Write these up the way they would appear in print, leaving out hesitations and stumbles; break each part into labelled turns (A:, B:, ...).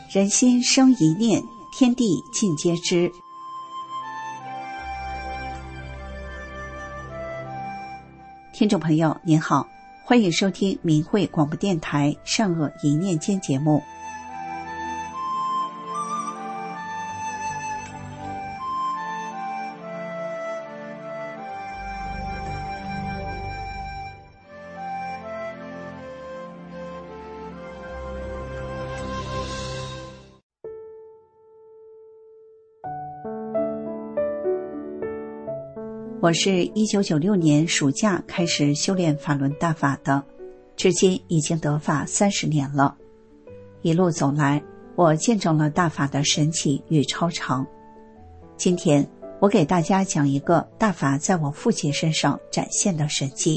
A: 人心生一念，天地尽皆知。听众朋友您好，欢迎收听明慧广播电台善恶一念间节目。我是1996年暑假开始修炼法轮大法的，至今已经得法30年了。一路走来，我见证了大法的神奇与超常。今天我给大家讲一个大法在我父亲身上展现的神迹。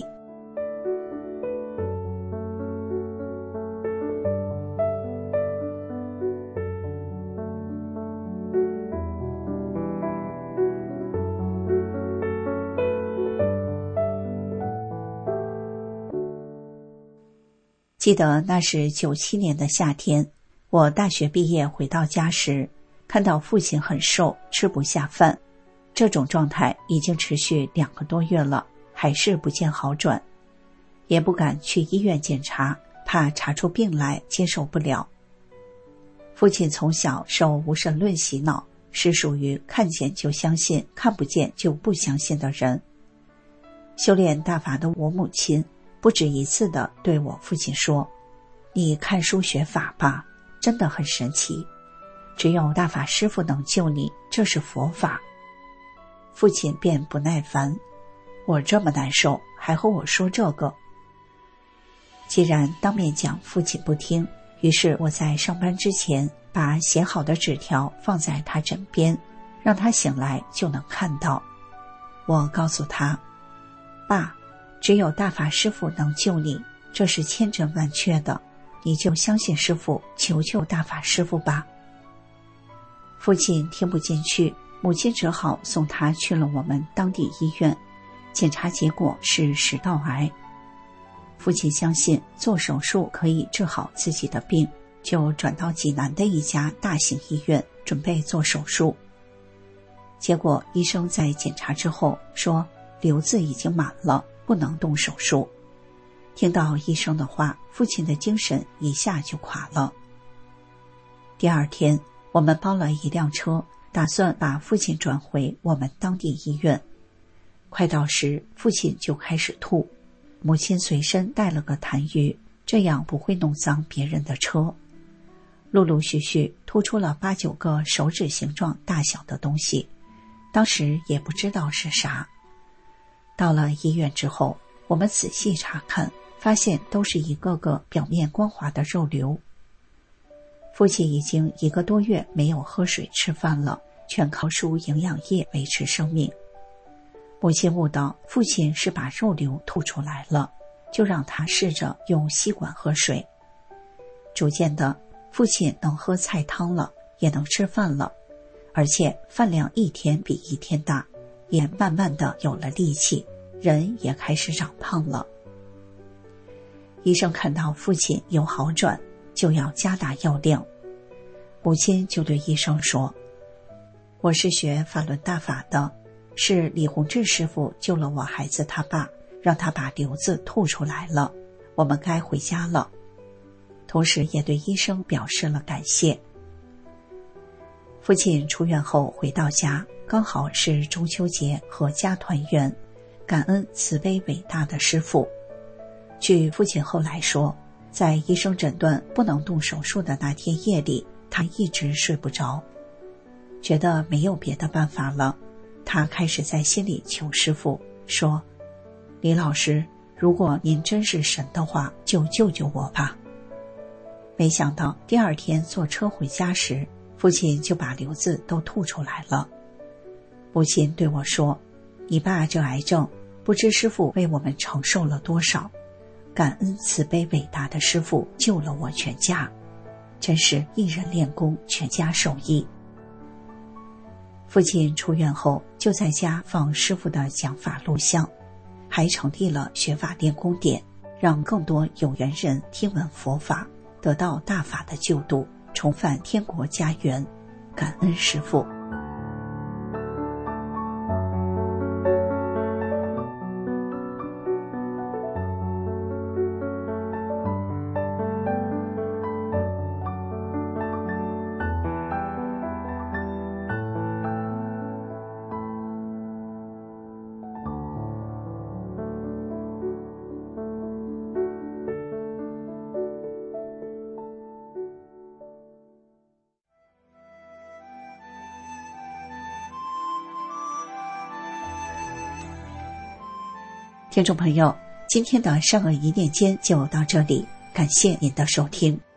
A: 记得那是97年的夏天，我大学毕业回到家时，看到父亲很瘦，吃不下饭，这种状态已经持续2个多月了，还是不见好转，也不敢去医院检查，怕查出病来接受不了。父亲从小受无神论洗脑，是属于看见就相信，看不见就不相信的人。修炼大法的我母亲不止一次地对我父亲说，你看书学法吧，真的很神奇，只有大法师父能救你，这是佛法。父亲便不耐烦，我这么难受还和我说这个。既然当面讲父亲不听，于是我在上班之前把写好的纸条放在他枕边，让他醒来就能看到。我告诉他，爸，只有大法师父能救你，这是千真万确的，你就相信师父，求求大法师父吧。父亲听不进去，母亲只好送他去了我们当地医院，检查结果是食道癌。父亲相信做手术可以治好自己的病，就转到济南的一家大型医院准备做手术。结果医生在检查之后说，瘤子已经满了，不能动手术。听到医生的话，父亲的精神一下就垮了。第二天，我们包了一辆车，打算把父亲转回我们当地医院。快到时，父亲就开始吐，母亲随身带了个痰盂，这样不会弄脏别人的车。陆陆续续吐出了8、9个手指形状大小的东西，当时也不知道是啥。到了医院之后，我们仔细查看，发现都是一个个表面光滑的肉瘤。父亲已经1个多月没有喝水吃饭了，全靠输营养液维持生命。母亲悟到父亲是把肉瘤吐出来了，就让他试着用吸管喝水。逐渐的，父亲能喝菜汤了，也能吃饭了，而且饭量一天比一天大，也慢慢的有了力气，人也开始长胖了。医生看到父亲有好转，就要加大药量。母亲就对医生说，我是学法轮大法的，是李洪志师傅救了我孩子他爸，让他把瘤子吐出来了，我们该回家了。同时也对医生表示了感谢。父亲出院后回到家，刚好是中秋节，阖家团圆，感恩慈悲伟大的师父。据父亲后来说，在医生诊断不能动手术的那天夜里，他一直睡不着，觉得没有别的办法了，他开始在心里求师父，说，李老师，如果您真是神的话，就救救我吧。没想到第二天坐车回家时，父亲就把瘤子都吐出来了。母亲对我说，你爸这癌症，不知师父为我们承受了多少，感恩慈悲伟大的师父救了我全家，真是一人练功，全家受益。父亲出院后就在家放师父的讲法录像，还成立了学法练功点，让更多有缘人听闻佛法，得到大法的救度， 重返天国家园。感恩师父。听众朋友，今天的善恶一念间就到这里，感谢您的收听。